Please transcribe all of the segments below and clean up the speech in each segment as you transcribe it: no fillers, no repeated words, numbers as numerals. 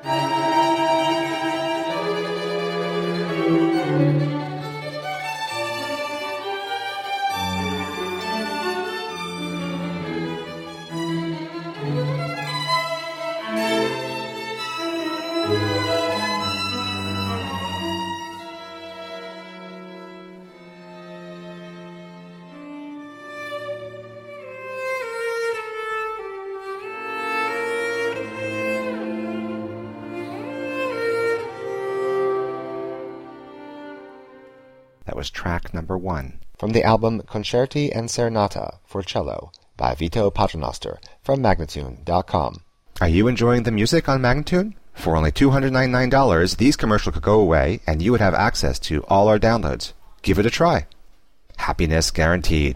That was track number 1 from the album Concerti and Serenata for Cello by Vito Paternoster from Magnatune.com. Are you enjoying the music on Magnatune? For only $299, these commercials could go away and you would have access to all our downloads. Give it a try. Happiness guaranteed.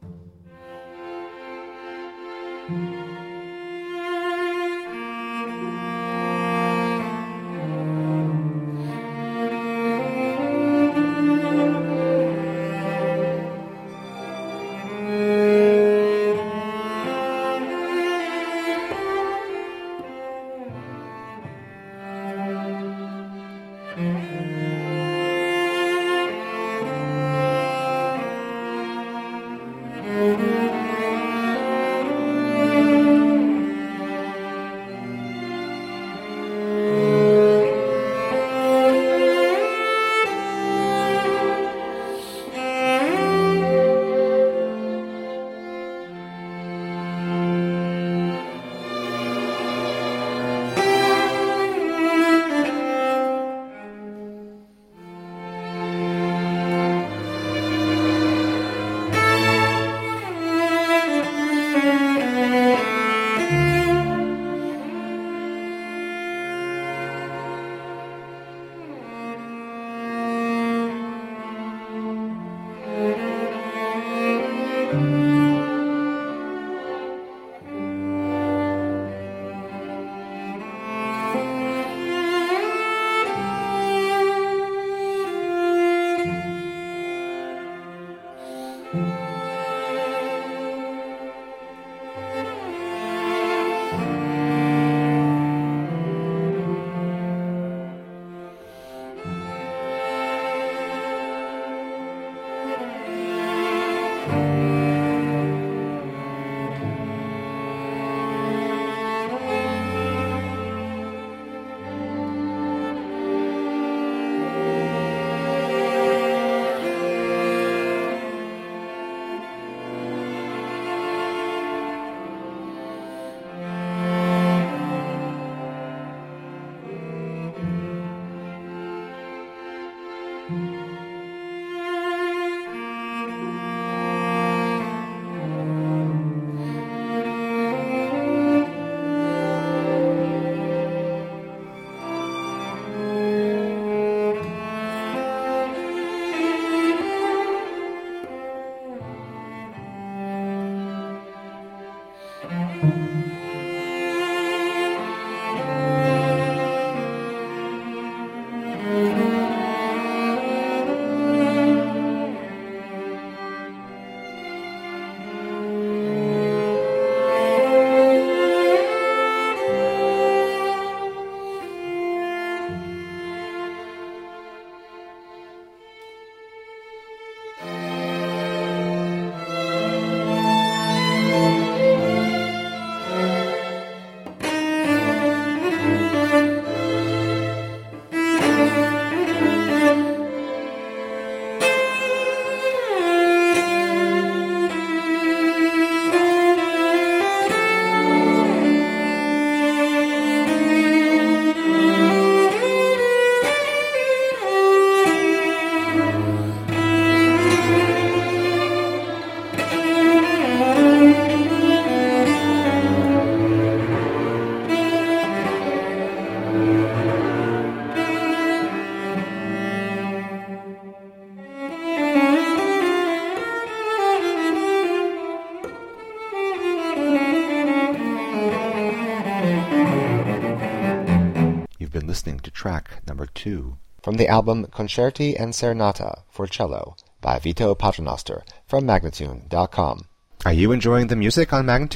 Been listening to track number 2 from the album Concerti and Serenata for Cello by Vito Paternoster from Magnatune.com. Are you enjoying the music on Magnatune?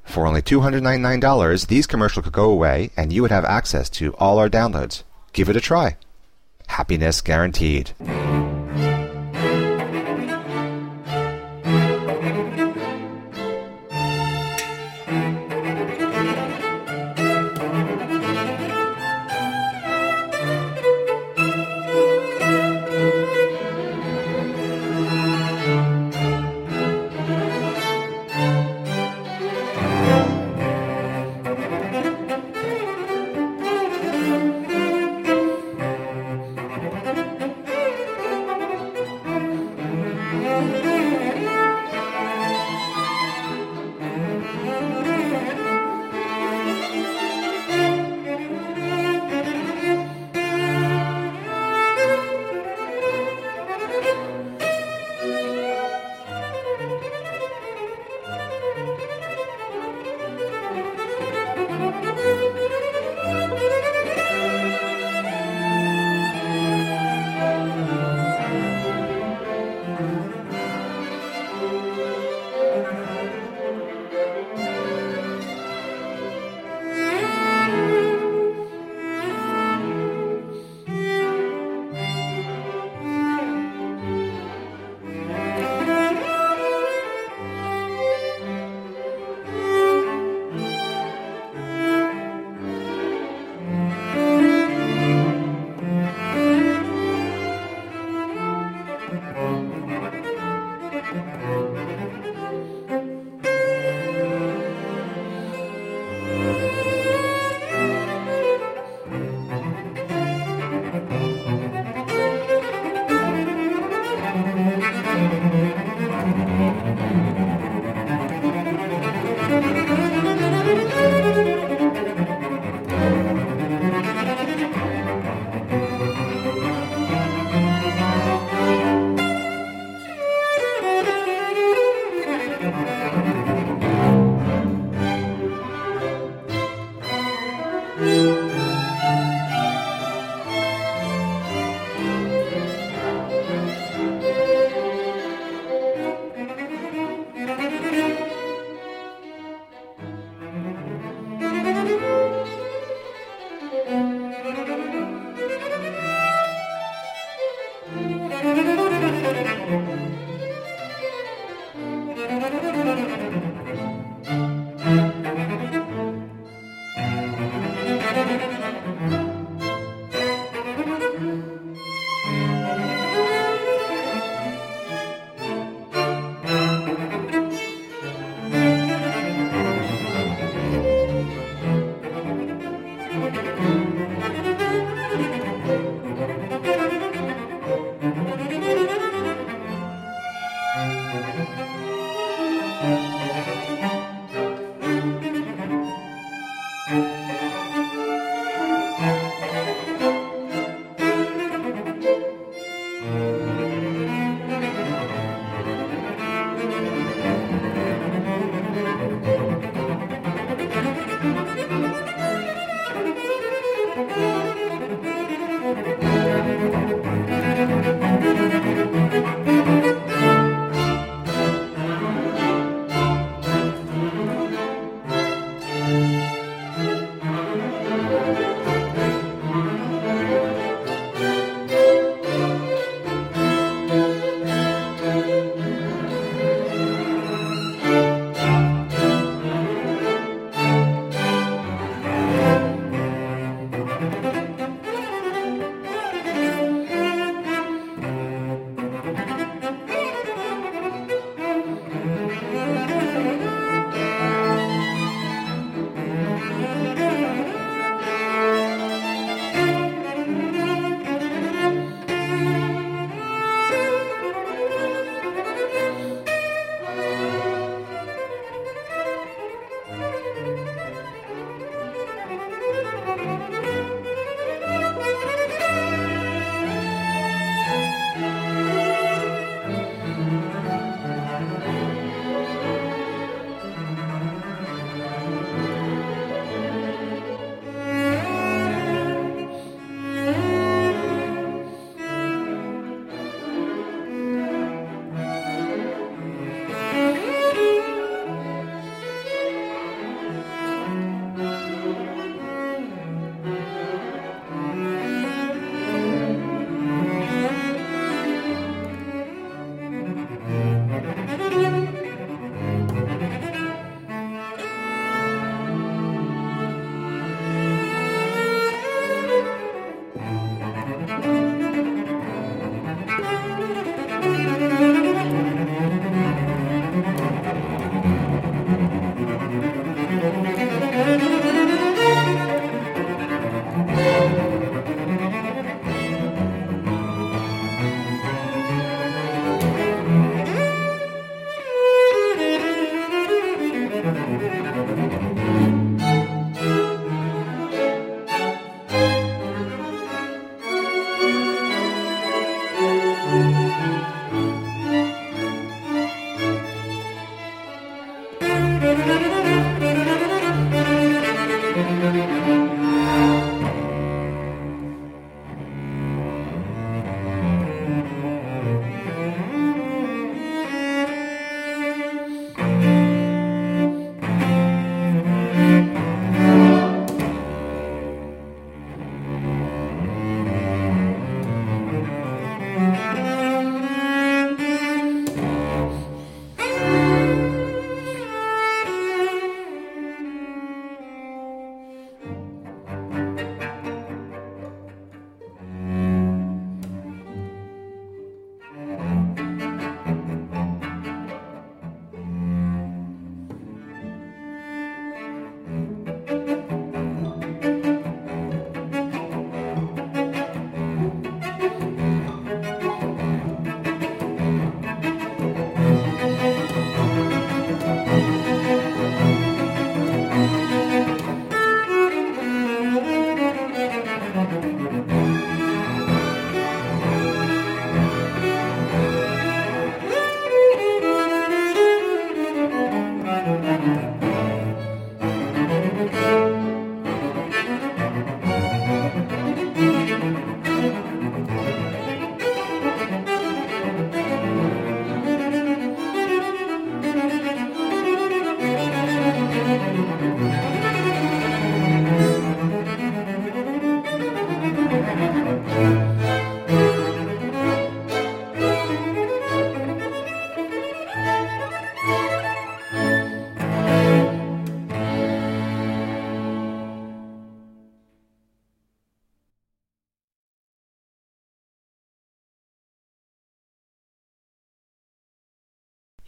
For only $299, these commercials could go away and you would have access to all our downloads. Give it a try. Happiness guaranteed.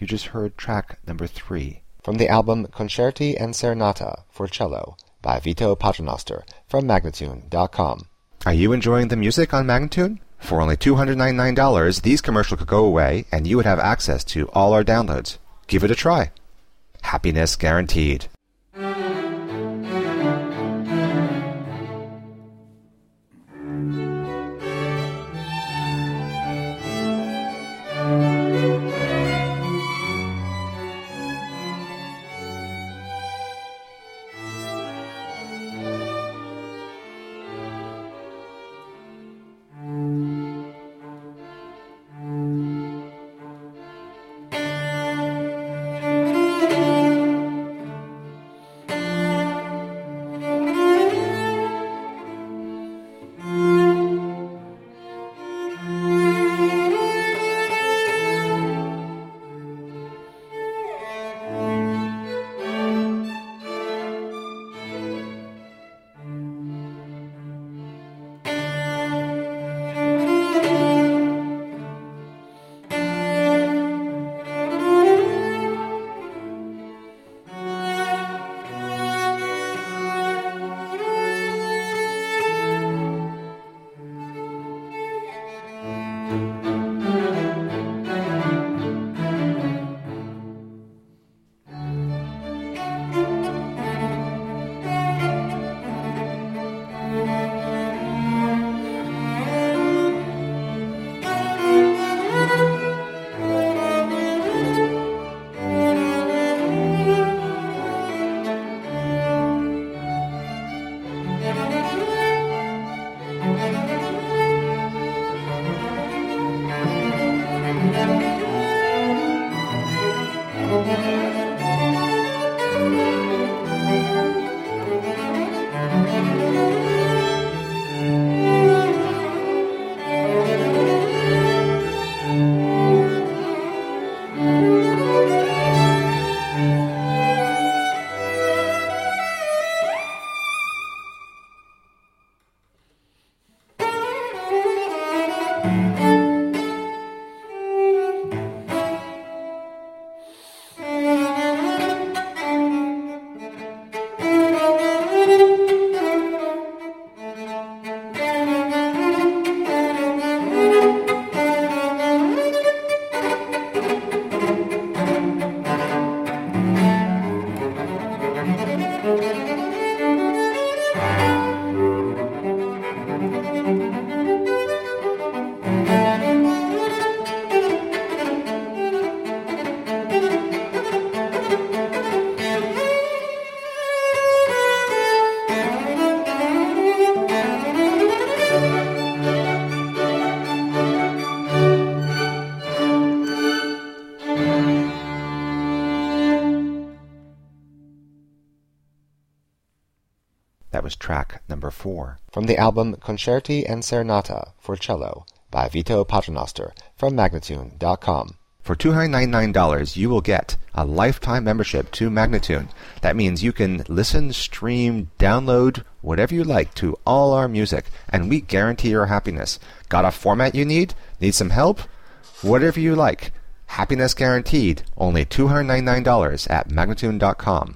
You just heard track number 3 from the album Concerti and Serenata for Cello by Vito Paternoster from Magnatune.com. Are you enjoying the music on Magnatune? For only $299, these commercials could go away and you would have access to all our downloads. Give it a try. Happiness guaranteed. That was track number 4 from the album Concerti and Serenata for Cello by Vito Paternoster from Magnatune.com. For $299, you will get a lifetime membership to Magnatune. That means you can listen, stream, download, whatever you like to all our music, and we guarantee your happiness. Got a format you need? Need some help? Whatever you like. Happiness guaranteed. Only $299 at Magnatune.com.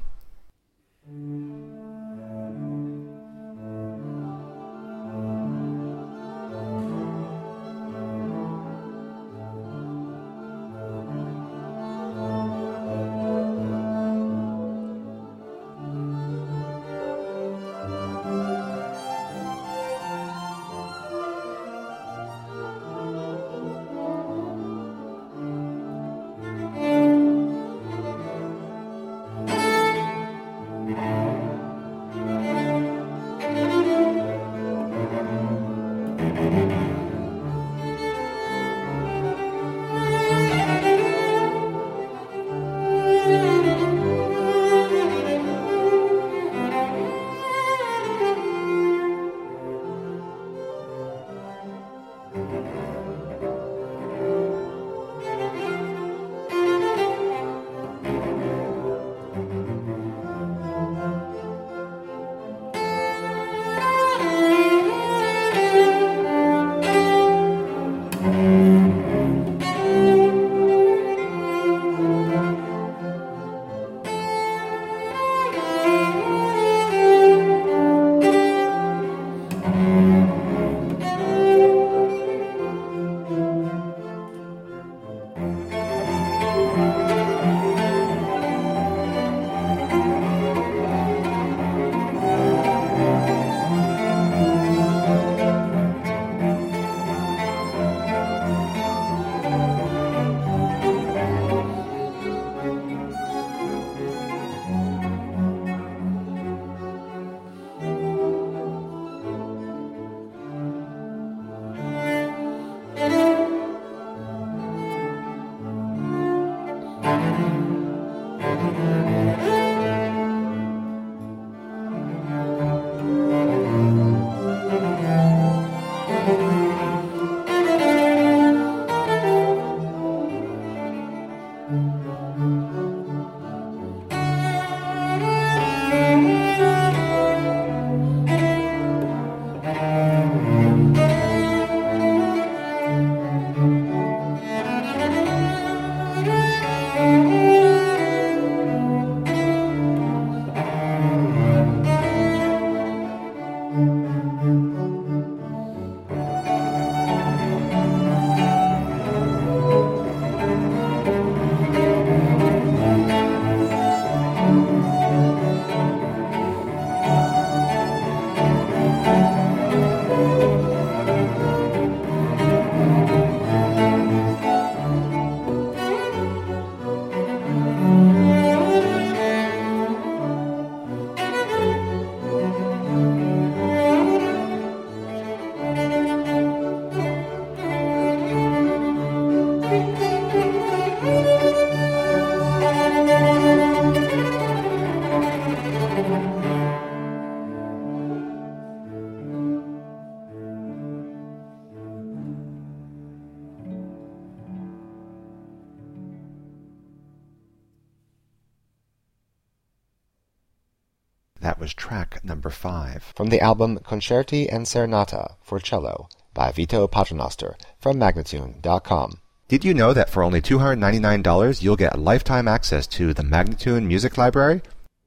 That was track number 5 from the album Concerti and Serenata for Cello by Vito Paternoster from Magnatune.com. Did you know that for only $299 you'll get lifetime access to the Magnatune Music Library?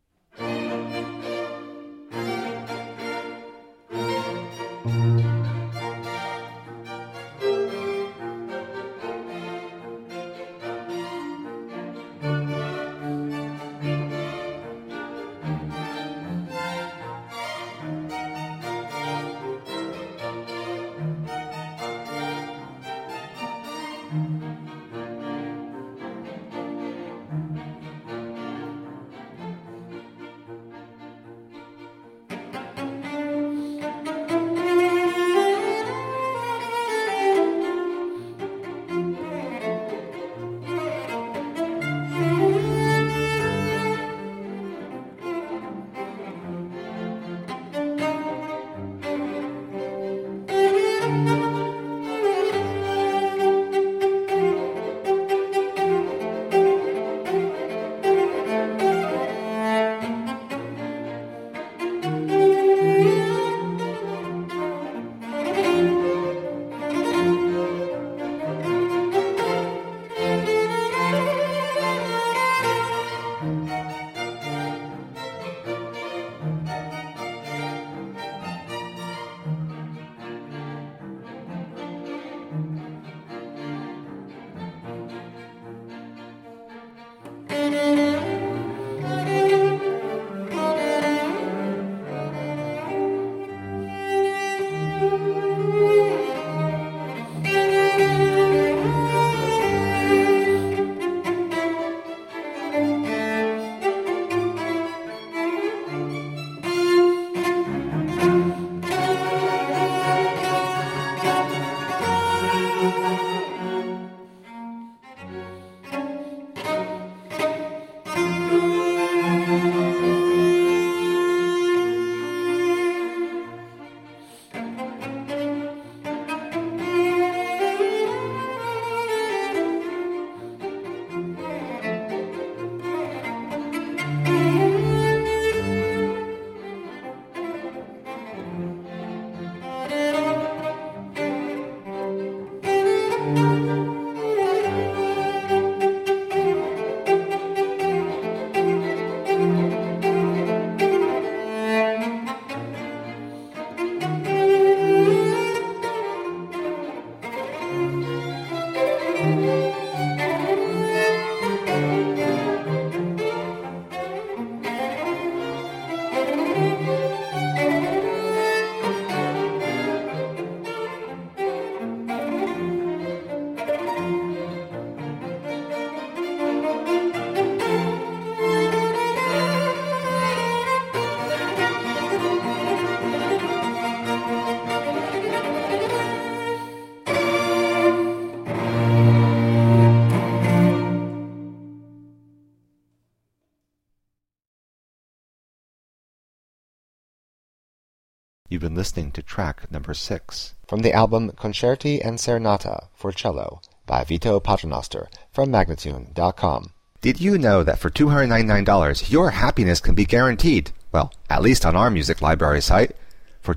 You've been listening to track number 6 from the album Concerti and Serenata for Cello by Vito Paternoster from Magnatune.com. Did you know that for $299 your happiness can be guaranteed? Well, at least on our music library site. For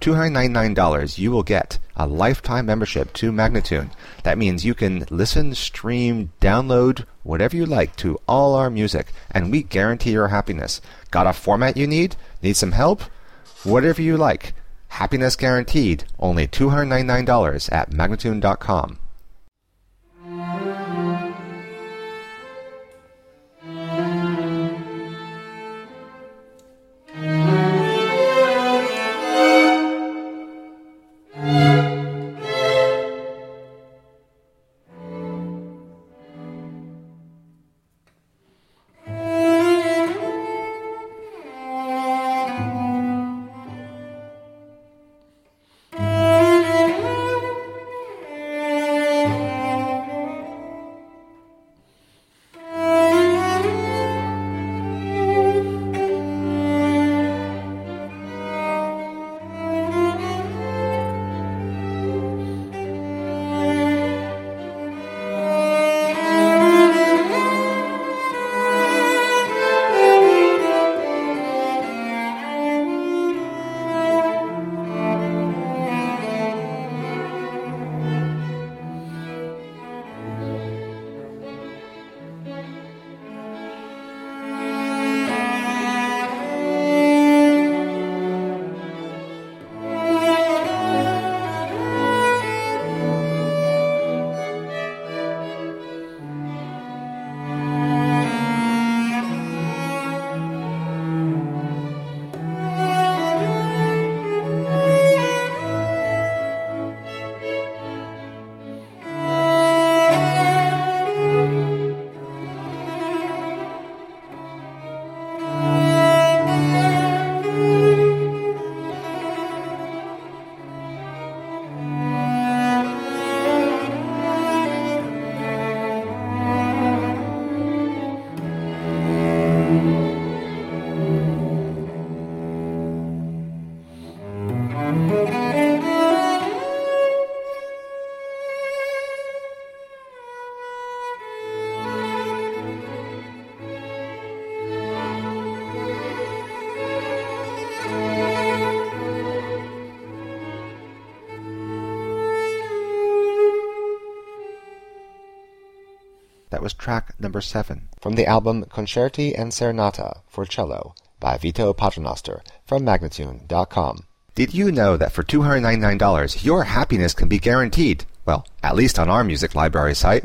$299 you will get a lifetime membership to Magnatune. That means you can listen, stream, download, whatever you like to all our music, and we guarantee your happiness. Got a format you need? Need some help? Whatever you like. Happiness guaranteed. Only $299 at Magnatune.com. That was track number 7 from the album Concerti and Serenata for Cello by Vito Paternoster from Magnatune.com. Did you know that for $299 your happiness can be guaranteed? Well, at least on our music library site.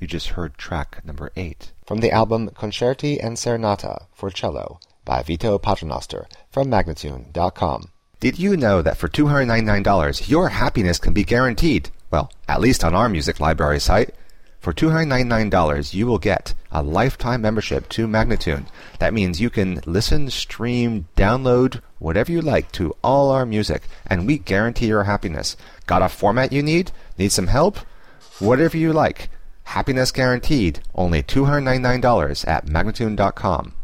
You just heard track number 8 from the album Concerti and Serenata for Cello by Vito Paternoster from Magnatune.com. Did you know that for $299 your happiness can be guaranteed? Well, at least on our music library site. For $299 you will get a lifetime membership to Magnatune. That means you can listen, stream, download, whatever you like to all our music, and we guarantee your happiness. Got a format you need? Need some help? Whatever you like. Happiness guaranteed. Only $299 at Magnatune.com.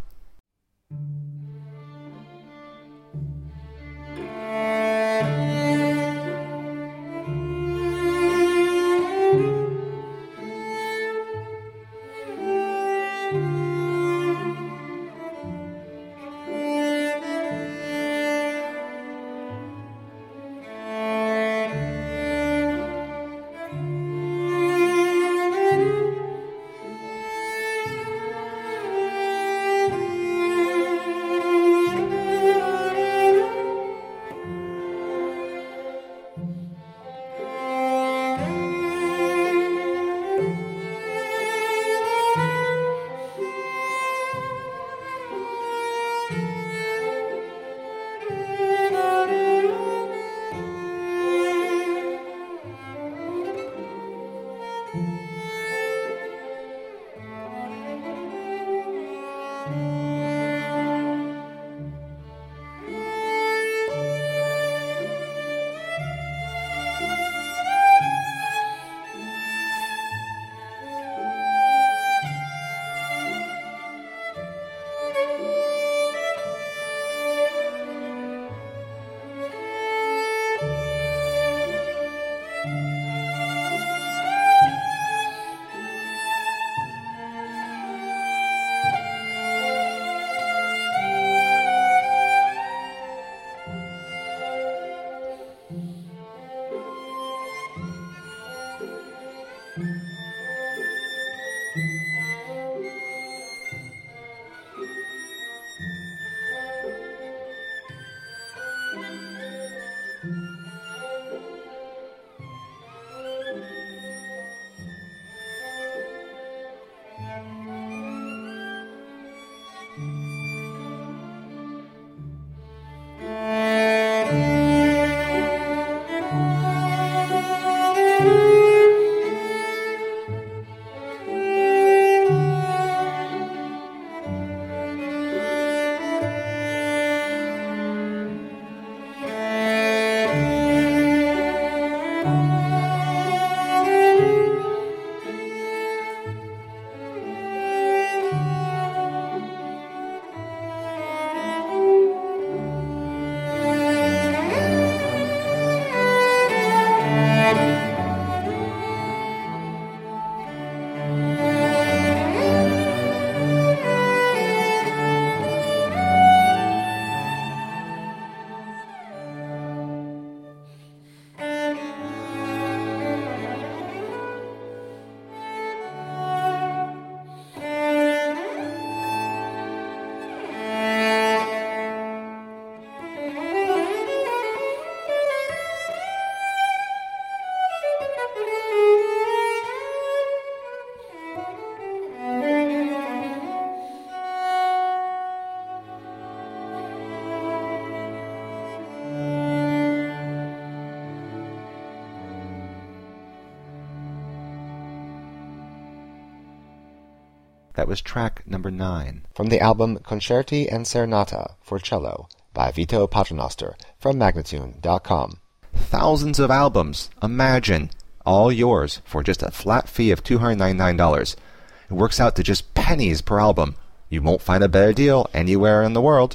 That was track number 9 from the album Concerti and Serenata for Cello by Vito Paternoster from Magnatune.com. Thousands of albums, imagine, all yours for just a flat fee of $299. It works out to just pennies per album. You won't find a better deal anywhere in the world.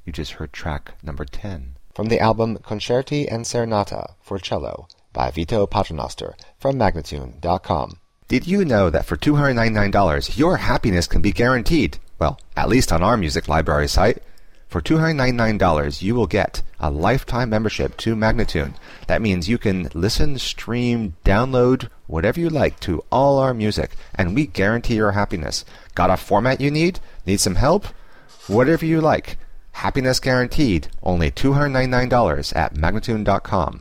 You just heard track number 10 from the album Concerti and Serenata for Cello by Vito Paternoster from Magnatune.com. Did you know that for $299 your happiness can be guaranteed? Well, at least on our music library site. For $299 you will get a lifetime membership to Magnatune. That means you can listen, stream, download, whatever you like to all our music, and we guarantee your happiness. Got a format you need? Need some help? Whatever you like. Happiness guaranteed. Only $299 at Magnatune.com.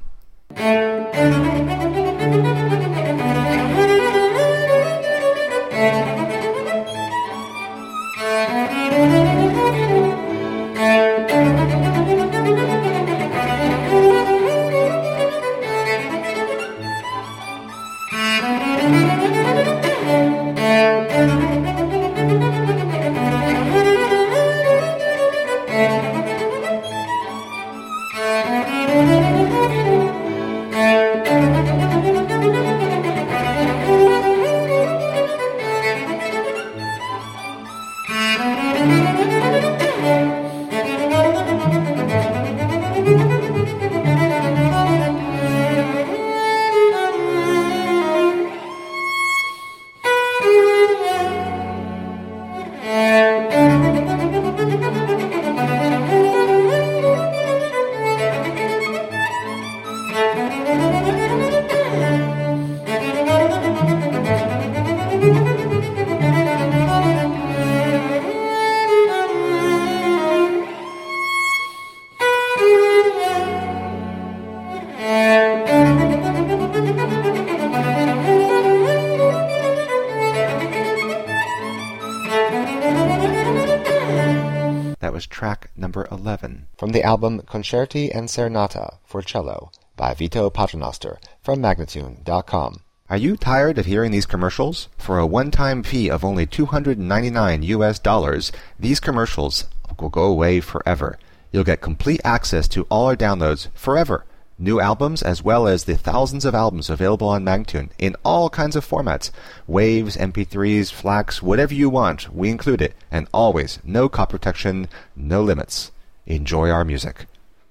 That was track number 11 from the album Concerti and Serenata for Cello by Vito Paternoster from Magnatune.com. Are you tired of hearing these commercials? For a one-time fee of only $299 US, these commercials will go away forever. You'll get complete access to all our downloads forever. New albums as well as the thousands of albums available on Magnatune in all kinds of formats. Waves, MP3s, FLACs, whatever you want, we include it. And always, no copy protection, no limits. Enjoy our music.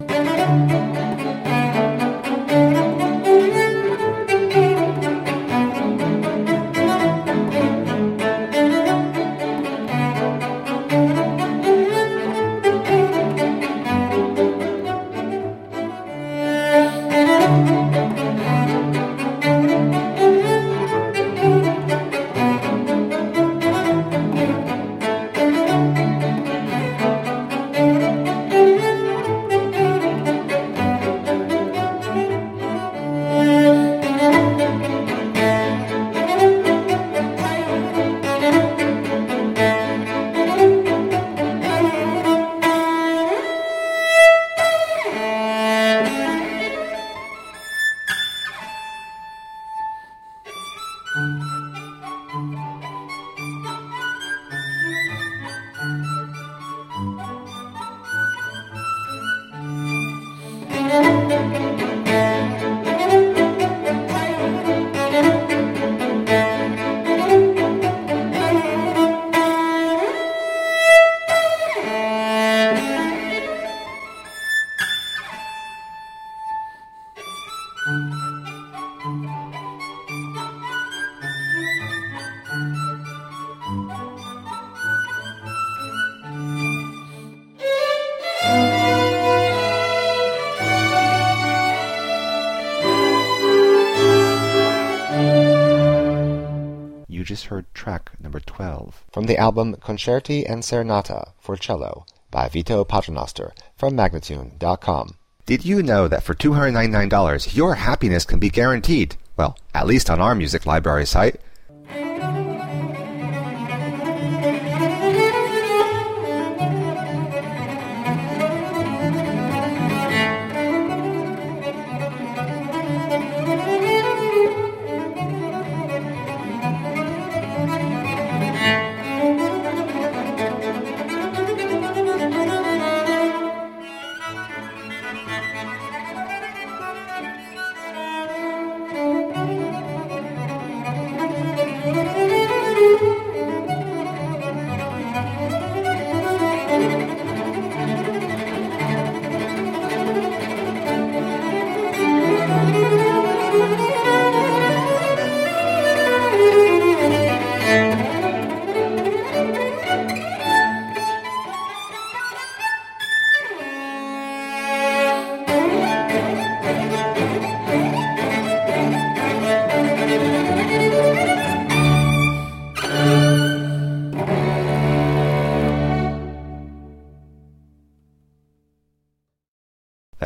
You just heard track number 12 from the album Concerti and Serenata for Cello by Vito Paternoster from Magnatune.com. Did you know that for $299 your happiness can be guaranteed? Well, at least on our music library site.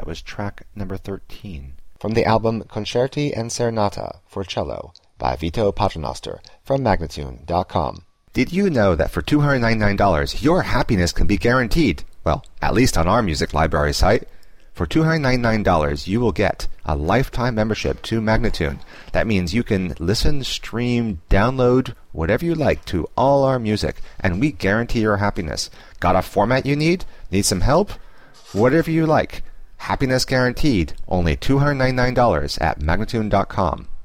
was track number 13. From the album Concerti and Serenata for Cello by Vito Paternoster from Magnatune.com. Did you know that for $299 your happiness can be guaranteed? Well, at least on our music library site. For $299 you will get a lifetime membership to Magnatune. That means you can listen, stream, download, whatever you like to all our music, and we guarantee your happiness. Got a format you need? Need some help? Whatever you like. Happiness guaranteed. Only $299 at Magnatune.com.